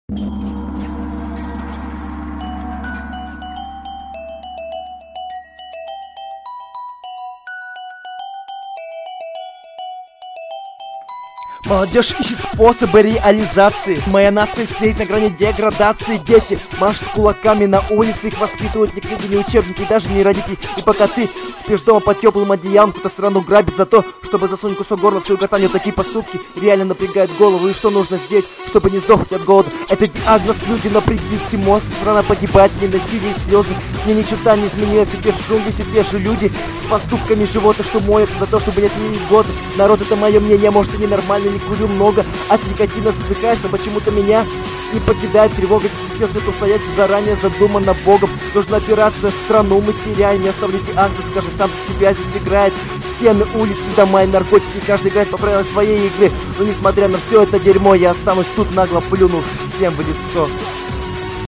Молодежь ищет способы реализации. Моя нация стоит на грани деградации. Дети машут кулаками на улице. Их воспитывают ни книги, ни учебники, даже не родители. И пока ты спишь дома под теплым одеялом, кто-то страну грабит за то, чтобы засунуть кусок горла в свою гортань. Такие поступки реально напрягают голову. И что нужно сделать, чтобы не сдохнуть от голода? Это диагноз, люди, напрягите мозг. Страна погибает, не насилие и слезы. Мне ни черта не изменилось. Все те же джунгли, все те же люди с поступками животных, что моются за то, чтобы не отменить год. Народ, это мое мнение, может и ненормально, не курю много, от никотина задыхаюсь, но почему-то меня не покидает тревога. Если все тут устоять заранее задумано Богом. Нужна операция, страну мы теряем. Не оставляйте диагноз, каждый сам за себя здесь играет. Стены, улицы, дома и наркотики, каждый играет по правилам своей игры. Но несмотря на все это дерьмо, я останусь тут, нагло плюнув всем в лицо.